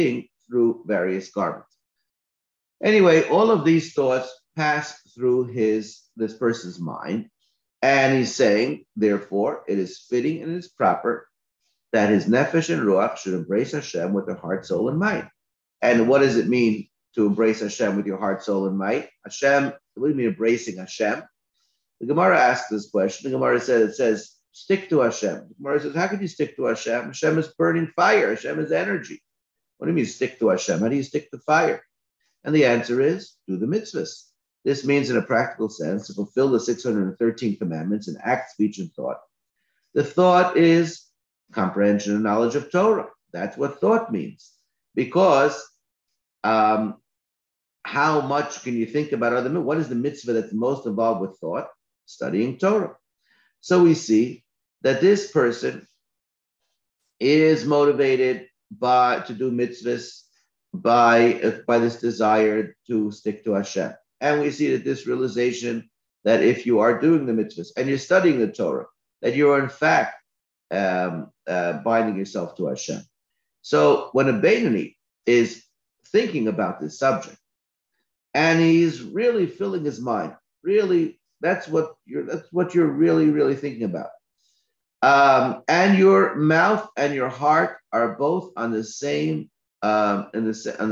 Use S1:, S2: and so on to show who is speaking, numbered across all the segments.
S1: through various garments. Anyway, all of these thoughts pass through this person's mind, and he's saying, therefore, it is fitting and it is proper that his nefesh and ruach should embrace Hashem with their heart, soul, and mind. And what does it mean to embrace Hashem with your heart, soul, and might? Hashem, what do you mean embracing Hashem? The Gemara asks this question. The Gemara says, stick to Hashem. The Gemara says, how can you stick to Hashem? Hashem is burning fire. Hashem is energy. What do you mean stick to Hashem? How do you stick to fire? And the answer is, do the mitzvahs. This means, in a practical sense, to fulfill the 613 commandments in act, speech, and thought. The thought is comprehension and knowledge of Torah. That's what thought means. Because how much can you think about other mitzvahs? What is the mitzvah that's most involved with thought? Studying Torah. So we see that this person is motivated to do mitzvahs by this desire to stick to Hashem. And we see that this realization that if you are doing the mitzvahs and you're studying the Torah, that you are in fact binding yourself to Hashem. So when a Beinoni is thinking about this subject and he's really filling his mind, really, that's what you're really thinking about. And your mouth and your heart are both on the same plane.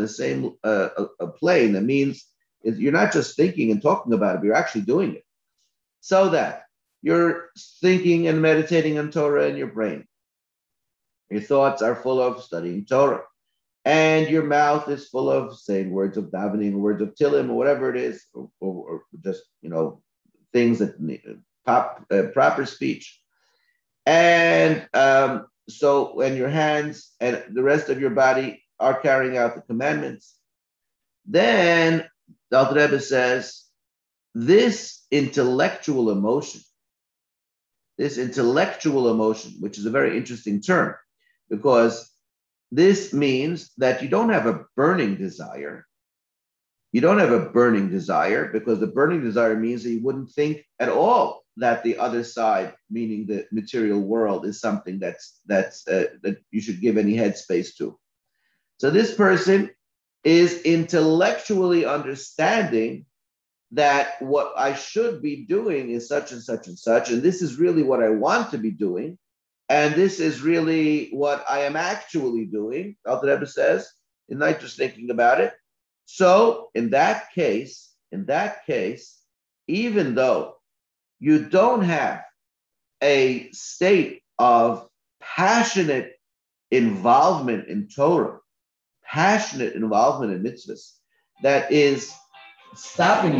S1: That means you're not just thinking and talking about it, but you're actually doing it. So that you're thinking and meditating on Torah in your brain. Your thoughts are full of studying Torah. And your mouth is full of saying words of davening, words of Tillim, or whatever it is, or just, things that need proper speech. And so when your hands and the rest of your body are carrying out the commandments, then the Alter Rebbe says, this intellectual emotion, which is a very interesting term, because this means that you don't have a burning desire. You don't have a burning desire, because the burning desire means that you wouldn't think at all that the other side, meaning the material world, is something that you should give any headspace to. So this person is intellectually understanding that what I should be doing is such and such and such, and this is really what I want to be doing, and this is really what I am actually doing, Alter Rebbe says, and not just thinking about it. So in that case, even though you don't have a state of passionate involvement in Torah, passionate involvement in mitzvahs, that is stopping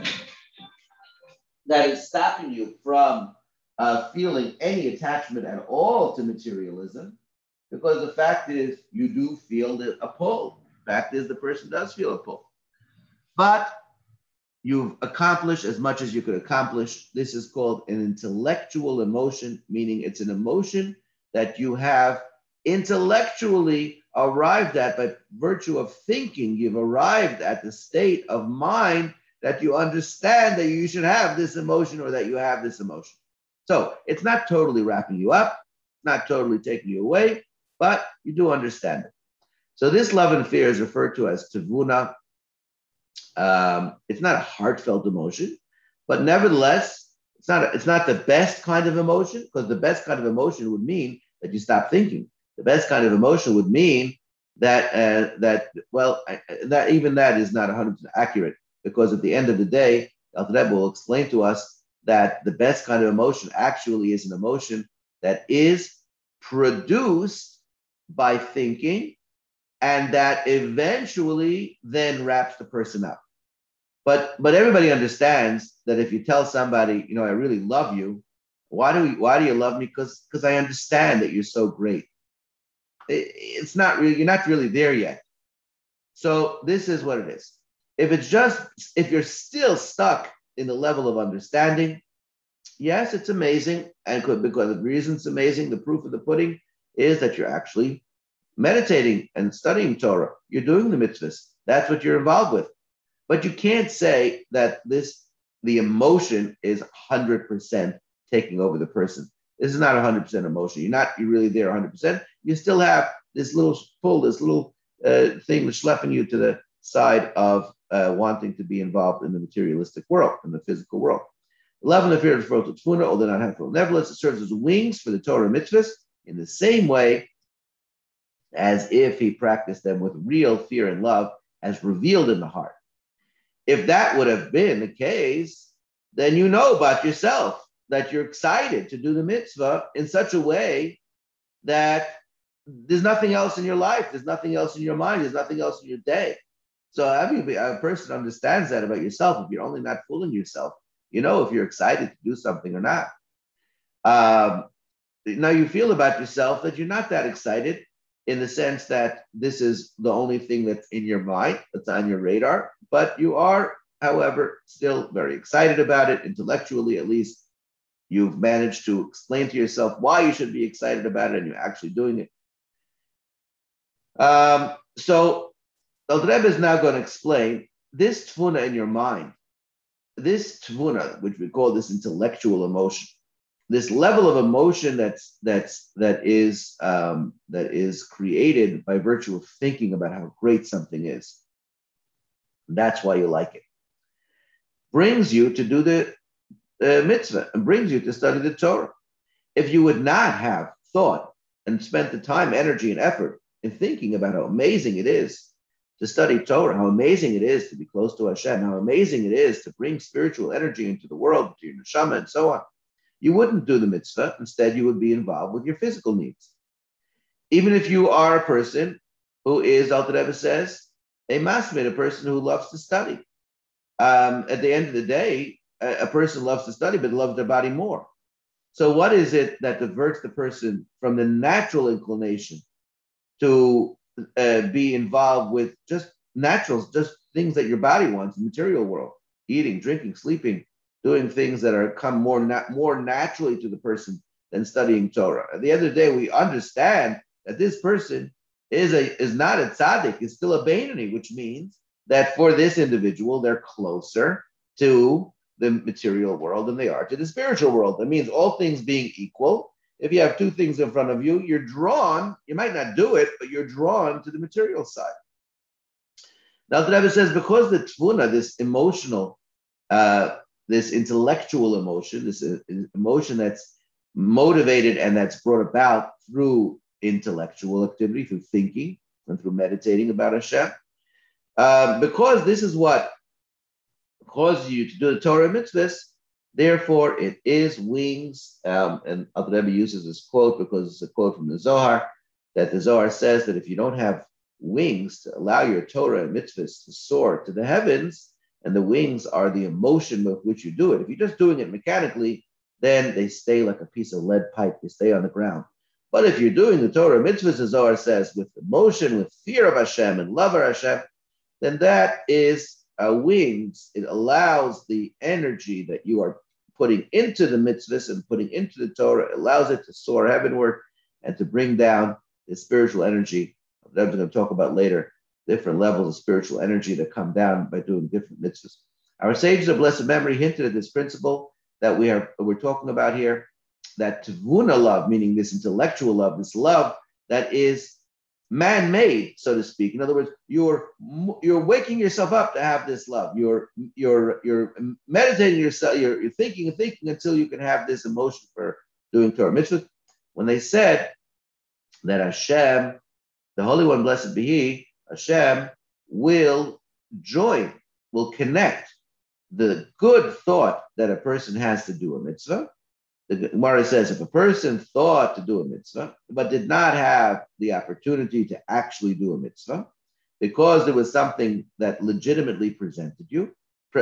S1: you from feeling any attachment at all to materialism, because the fact is you do feel a pull. The fact is the person does feel a pull. But you've accomplished as much as you could accomplish. This is called an intellectual emotion, meaning it's an emotion that you have intellectually arrived at by virtue of thinking. You've arrived at the state of mind that you understand that you should have this emotion, or that you have this emotion. So it's not totally wrapping you up, not totally taking you away, but you do understand it. So this love and fear is referred to as tevuna. It's not a heartfelt emotion, but nevertheless, it's not the best kind of emotion, because the best kind of emotion would mean that you stop thinking. The best kind of emotion would mean that that even that is not 100% accurate, because at the end of the day, Alter Rebbe will explain to us that the best kind of emotion actually is an emotion that is produced by thinking, and that eventually then wraps the person up. But everybody understands that if you tell somebody, I really love you, why do you love me? Because I understand that you're so great. It's not really, you're not really there yet. So this is what it is. If you're still stuck in the level of understanding, yes, it's amazing. And because the reason it's amazing, the proof of the pudding is that you're actually meditating and studying Torah. You're doing the mitzvahs. That's what you're involved with. But you can't say that the emotion is 100% taking over the person. This is not 100% emotion. You're really there 100%. You still have this little pull, this little thing that's schlepping you to the side of wanting to be involved in the materialistic world, in the physical world. 11, the fear of the tefuna, although not harmful. Nevertheless, it serves as wings for the Torah mitzvahs in the same way as if he practiced them with real fear and love as revealed in the heart. If that would have been the case, then you know about yourself that you're excited to do the mitzvah in such a way that there's nothing else in your life, there's nothing else in your mind, there's nothing else in your day. So I mean, a person understands that about yourself. If you're only not fooling yourself, you know if you're excited to do something or not. Now you feel about yourself that you're not that excited in the sense that this is the only thing that's in your mind, that's on your radar, but you are, however, still very excited about it, intellectually at least. You've managed to explain to yourself why you should be excited about it, and you're actually doing it. So the Rebbe is now going to explain this tefuna in your mind, this tefuna, which we call this intellectual emotion, this level of emotion that is created by virtue of thinking about how great something is. That's why you like it. Brings you to do the mitzvah and brings you to study the Torah. If you would not have thought and spent the time, energy, and effort in thinking about how amazing it is to study Torah, how amazing it is to be close to Hashem, how amazing it is to bring spiritual energy into the world, to your neshama, and so on, you wouldn't do the mitzvah. Instead, you would be involved with your physical needs. Even if you are a person who is, Alter Rebbe says, a masmid, a person who loves to study. At the end of the day, a person loves to study, but loves their body more. So what is it that diverts the person from the natural inclination to be involved with just naturals, just things that your body wants, the material world, eating, drinking, sleeping, doing things that are come more naturally to the person than studying Torah? At the end of the day, we understand that this person is not a tzaddik, is still a Beinoni, which means that for this individual, they're closer to the material world than they are to the spiritual world. That means all things being equal, if you have two things in front of you, you're drawn, you might not do it, but you're drawn to the material side. Now, the Rebbe says, because the tefuna, this emotional, this intellectual emotion, this emotion that's motivated and that's brought about through intellectual activity, through thinking and through meditating about Hashem, because this is what causes you to do the Torah mitzvahs, therefore it is wings. And Alter Rebbe uses this quote because it's a quote from the Zohar, that the Zohar says that if you don't have wings to allow your Torah and mitzvahs to soar to the heavens, and the wings are the emotion with which you do it. If you're just doing it mechanically, then they stay like a piece of lead pipe, they stay on the ground. But if you're doing the Torah mitzvahs, the Zohar says, with emotion, with fear of Hashem and love of Hashem, then that is wings. It allows the energy that you are putting into the mitzvahs and putting into the Torah, allows it to soar heavenward and to bring down the spiritual energy. I'm going to talk about later different levels of spiritual energy that come down by doing different mitzvahs. Our sages of blessed memory hinted at this principle that we're talking about here, that tevuna love, meaning this intellectual love, this love that is man-made, so to speak. In other words, you're waking yourself up to have this love. You're meditating yourself. You're thinking and thinking until you can have this emotion for doing Torah mitzvah. When they said that Hashem, the Holy One, blessed be He, Hashem will join, will connect the good thought that a person has to do a mitzvah. The Gemara says if a person thought to do a mitzvah, but did not have the opportunity to actually do a mitzvah, because there was something that legitimately prevented you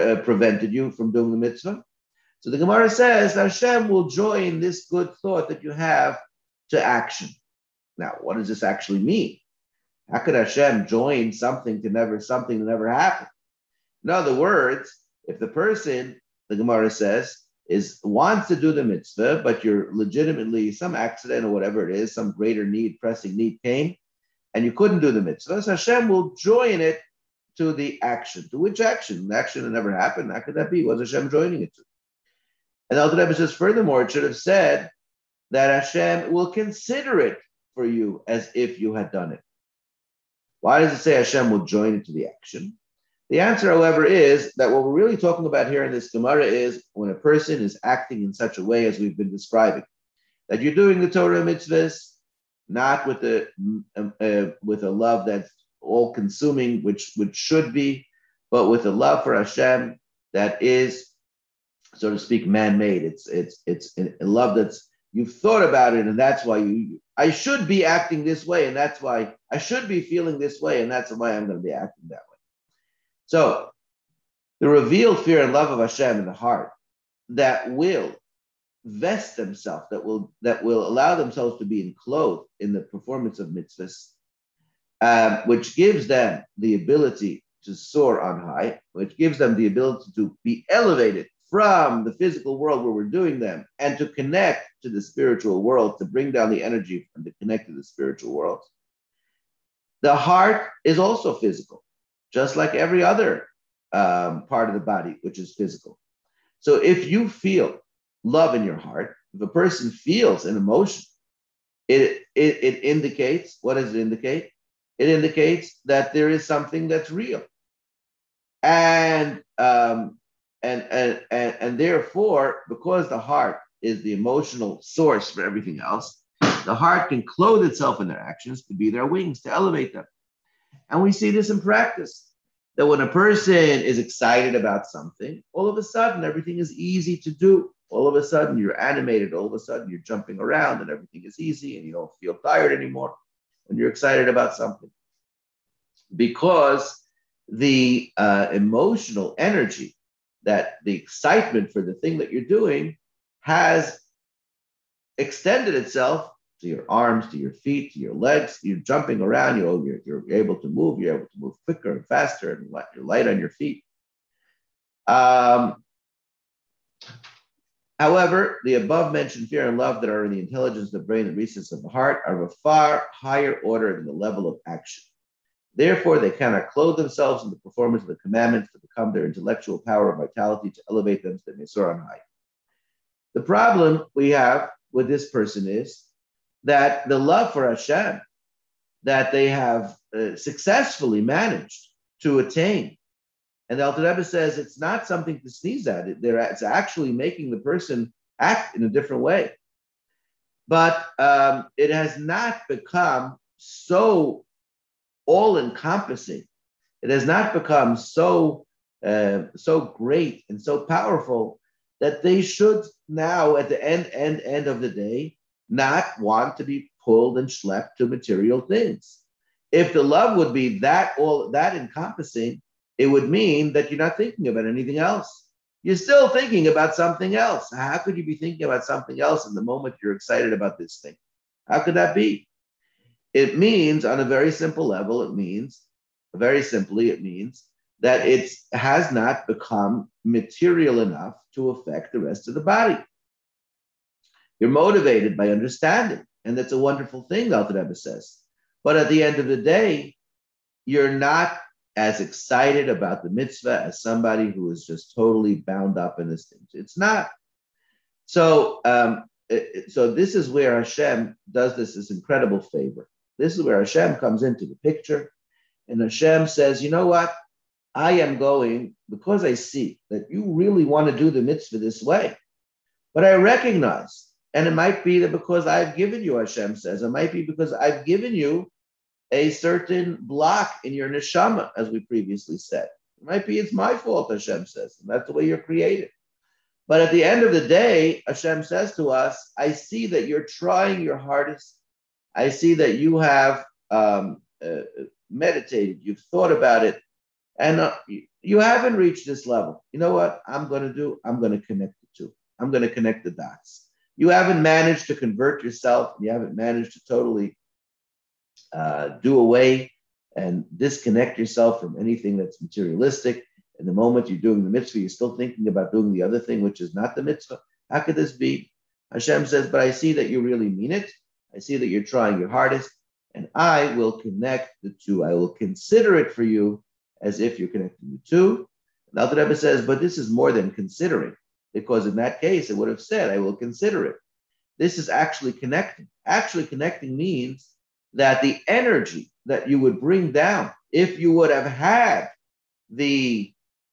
S1: from doing the mitzvah. So the Gemara says Hashem will join this good thought that you have to action. Now, what does this actually mean? How could Hashem join something that never happened? In other words, if the person, the Gemara says, wants to do the mitzvah, but you're legitimately, some accident or whatever it is, some greater need, pressing need came, and you couldn't do the mitzvah, so Hashem will join it to the action. To which action? The action that never happened. How could that be? What was Hashem joining it to? And Alter Rebbe says, furthermore, it should have said that Hashem will consider it for you as if you had done it. Why does it say Hashem will join into the action? The answer, however, is that what we're really talking about here in this Gemara is when a person is acting in such a way as we've been describing, that you're doing the Torah mitzvahs, not with a love that's all-consuming, which should be, but with a love for Hashem that is, so to speak, man-made. It's a love that's you've thought about it, and that's why I should be acting this way, and that's why I should be feeling this way, and that's why I'm going to be acting that way. So the revealed fear and love of Hashem in the heart that will vest themselves, that will allow themselves to be enclosed in the performance of mitzvahs, which gives them the ability to soar on high, which gives them the ability to be elevated from the physical world where we're doing them and to connect to the spiritual world, to bring down the energy and to connect to the spiritual world. The heart is also physical, just like every other part of the body, which is physical. So if you feel love in your heart, if a person feels an emotion, it indicates, what does it indicate? It indicates that there is something that's real. And therefore, because the heart is the emotional source for everything else, the heart can clothe itself in their actions to be their wings, to elevate them. And we see this in practice, that when a person is excited about something, all of a sudden everything is easy to do. All of a sudden you're animated. All of a sudden you're jumping around and everything is easy and you don't feel tired anymore when you're excited about something. Because the emotional energy, that the excitement for the thing that you're doing has extended itself to your arms, to your feet, to your legs. You're jumping around, you're able to move, you're able to move quicker and faster, and you're light on your feet. However, the above mentioned fear and love that are in the intelligence, the brain, and recesses of the heart are of a far higher order than the level of action. Therefore, they cannot clothe themselves in the performance of the commandments to become their intellectual power and vitality to elevate them so they may soar on high. The problem we have with this person is that the love for Hashem that they have successfully managed to attain. And the Alter Rebbe says it's not something to sneeze at. It's actually making the person act in a different way. But it has not become so all-encompassing. It has not become so great and so powerful that they should now, at the end of the day, not want to be pulled and schlepped to material things. If the love would be that encompassing, it would mean that you're not thinking about anything else. You're still thinking about something else. How could you be thinking about something else in the moment you're excited about this thing? How could that be? It means, on a very simple level, it means that it has not become material enough to affect the rest of the body. You're motivated by understanding, and that's a wonderful thing, the Alter Rebbe says. But at the end of the day, you're not as excited about the mitzvah as somebody who is just totally bound up in this thing. It's not. So this is where Hashem does this incredible favor. This is where Hashem comes into the picture, and Hashem says, you know what? I am going, because I see that you really want to do the mitzvah this way, but I recognize, and it might be that because I've given you, Hashem says, it might be because I've given you a certain block in your neshama, as we previously said. It might be it's my fault, Hashem says, and that's the way you're created. But at the end of the day, Hashem says to us, I see that you're trying your hardest. I see that you have meditated, you've thought about it, and you haven't reached this level. You know what I'm going to do? I'm going to connect the two. I'm going to connect the dots. You haven't managed to convert yourself. You haven't managed to totally do away and disconnect yourself from anything that's materialistic. In the moment you're doing the mitzvah, you're still thinking about doing the other thing, which is not the mitzvah. How could this be? Hashem says, but I see that you really mean it. I see that you're trying your hardest, and I will connect the two. I will consider it for you as if you're connecting the two. And the Alter Rebbe says, but this is more than considering, because in that case, it would have said, I will consider it. This is actually connecting. Actually connecting means that the energy that you would bring down if you would have had the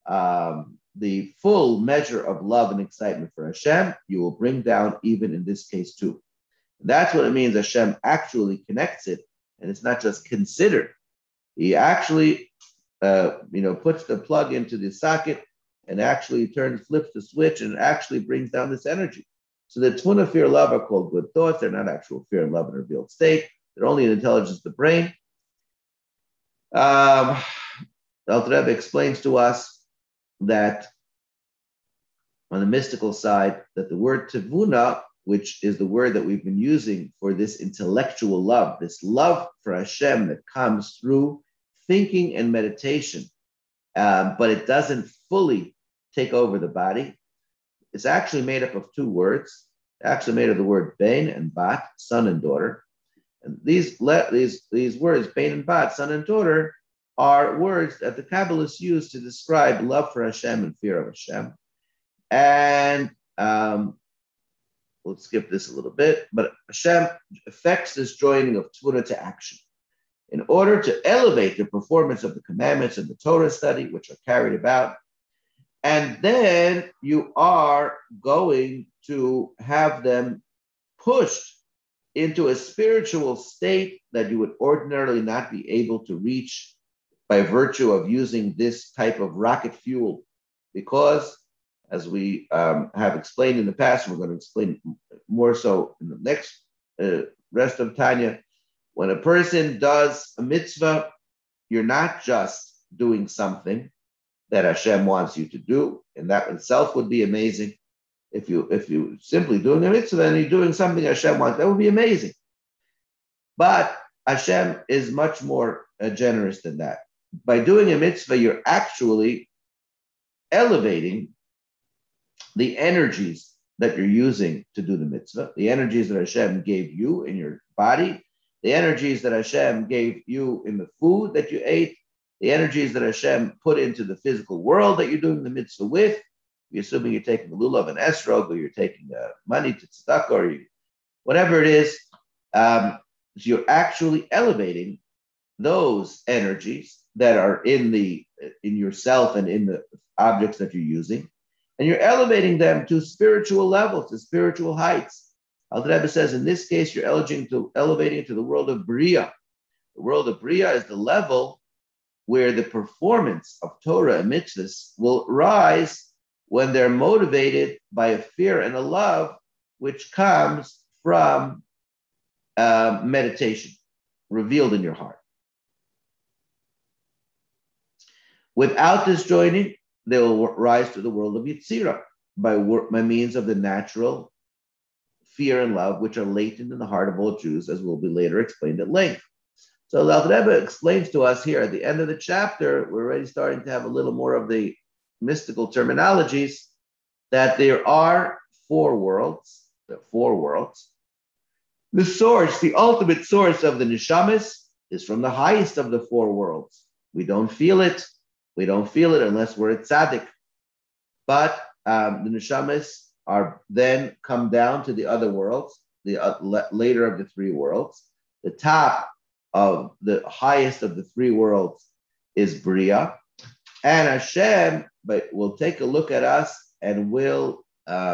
S1: full measure of love and excitement for Hashem, you will bring down even in this case too. That's what it means. Hashem actually connects it, and it's not just considered. He actually, puts the plug into the socket and actually flips the switch, and actually brings down this energy. So the tuna, fear, love are called good thoughts. They're not actual fear and love in a revealed state. They're only an intelligence of the brain. The Alter Rebbe explains to us that on the mystical side, that the word tevuna, which is the word that we've been using for this intellectual love, this love for Hashem that comes through thinking and meditation, but it doesn't fully take over the body. It's actually made up of two words, actually made of the word ben and bat, son and daughter. And these words, ben and bat, son and daughter, are words that the Kabbalists use to describe love for Hashem and fear of Hashem. And we'll skip this a little bit, but Hashem affects this joining of Tvuna to action in order to elevate the performance of the commandments and the Torah study, which are carried about. And then you are going to have them pushed into a spiritual state that you would ordinarily not be able to reach by virtue of using this type of rocket fuel. Because, as we have explained in the past, and we're going to explain more so in the next rest of Tanya, when a person does a mitzvah, you're not just doing something that Hashem wants you to do, and that itself would be amazing. If you simply doing a mitzvah and you're doing something Hashem wants, that would be amazing. But Hashem is much more generous than that. By doing a mitzvah, you're actually elevating the energies that you're using to do the mitzvah, the energies that Hashem gave you in your body, the energies that Hashem gave you in the food that you ate, the energies that Hashem put into the physical world that you're doing the mitzvah with. You're assuming you're taking the lulav and esrog, or you're taking money to tzedakah, or whatever it is. So you're actually elevating those energies that are in yourself and in the objects that you're using, and you're elevating them to spiritual levels, to spiritual heights. Alter Rebbe says, in this case, you're elevating to the world of Bria. The world of Bria is the level where the performance of Torah and mitzvahs will rise when they're motivated by a fear and a love which comes from meditation, revealed in your heart. Without this joining, they will rise to the world of Yetzirah by means of the natural fear and love which are latent in the heart of all Jews, as will be later explained at length. So the Alter Rebbe explains to us here at the end of the chapter, we're already starting to have a little more of the mystical terminologies, that there are four worlds. There are four worlds. The source, the ultimate source of the neshamas, is from the highest of the four worlds. We don't feel it. We don't feel it unless we're at tzaddik. But the neshamas are then come down to the other worlds, the later of the three worlds. The top of the highest of the three worlds is Bria. And Hashem will take a look at us and will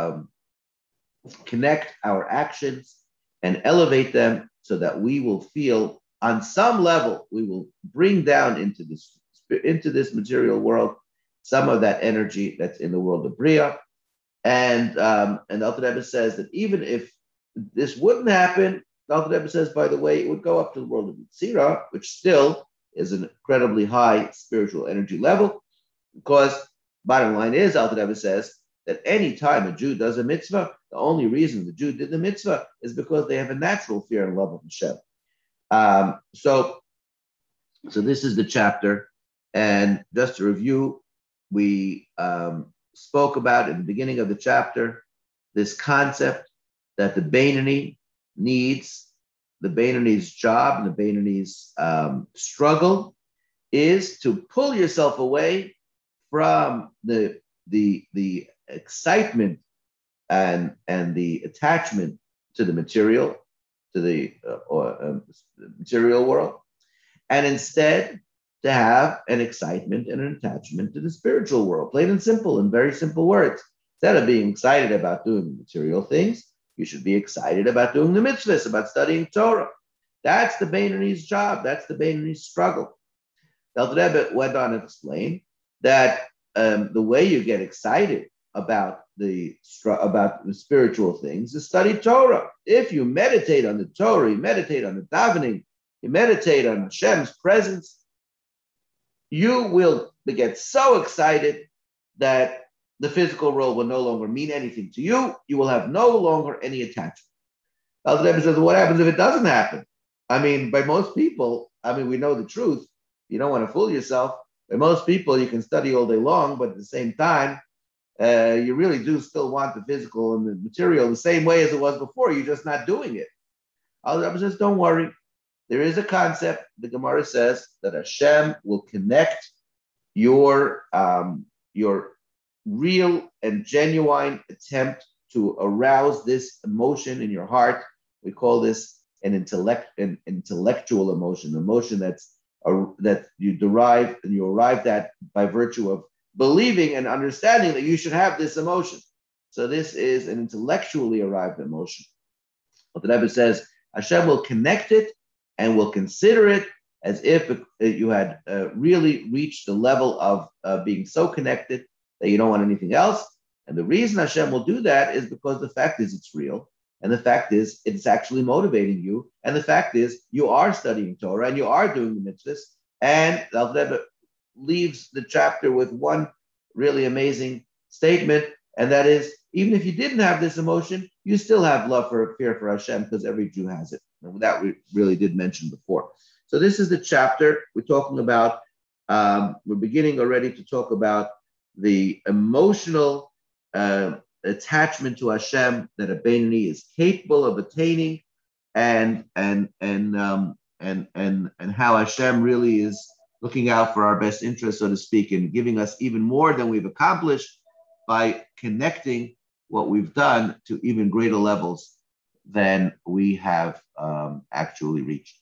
S1: connect our actions and elevate them so that we will feel, on some level, we will bring down into this material world some of that energy that's in the world of Bria. And Alter Rebbe says that even if this wouldn't happen, Alter Rebbe says, by the way, it would go up to the world of Yetzirah, which still is an incredibly high spiritual energy level, because bottom line is, Alter Rebbe says, that any time a Jew does a mitzvah, the only reason the Jew did the mitzvah is because they have a natural fear and love of Hashem. So this is the chapter. And just to review, we spoke about in the beginning of the chapter this concept that the Beinoni needs, the Beinoni's job, and the Beinoni's struggle is to pull yourself away from the excitement and the attachment to the material, to the material world, and instead to have an excitement and an attachment to the spiritual world, plain and simple, in very simple words. Instead of being excited about doing material things, you should be excited about doing the mitzvahs, about studying Torah. That's the Beinoni's job. That's the Beinoni's struggle. The Alter Rebbe went on to explain that the way you get excited about the spiritual things is study Torah. If you meditate on the Torah, you meditate on the davening, you meditate on Hashem's presence, you will get so excited that the physical world will no longer mean anything to you. You will have no longer any attachment. Alter Rebbe says, what happens if it doesn't happen? I mean, by most people, we know the truth. You don't want to fool yourself. By most people, you can study all day long, but at the same time, you really do still want the physical and the material the same way as it was before. You're just not doing it. Alter Rebbe says, don't worry. There is a concept, the Gemara says, that Hashem will connect your real and genuine attempt to arouse this emotion in your heart. We call this an intellectual emotion that you derive and you arrived at by virtue of believing and understanding that you should have this emotion. So this is an intellectually arrived emotion. But the Rebbe says Hashem will connect it and will consider it as if you had really reached the level of being so connected that you don't want anything else. And the reason Hashem will do that is because the fact is it's real. And the fact is it's actually motivating you. And the fact is you are studying Torah and you are doing the mitzvahs. And the Alter Rebbe leaves the chapter with one really amazing statement. And that is, even if you didn't have this emotion, you still have love for fear for Hashem, because every Jew has it. And that we really did mention before. So this is the chapter we're talking about. We're beginning already to talk about the emotional attachment to Hashem that a Beinoni is capable of attaining, and how Hashem really is looking out for our best interest, so to speak, and giving us even more than we've accomplished by connecting what we've done to even greater levels than we have actually reached.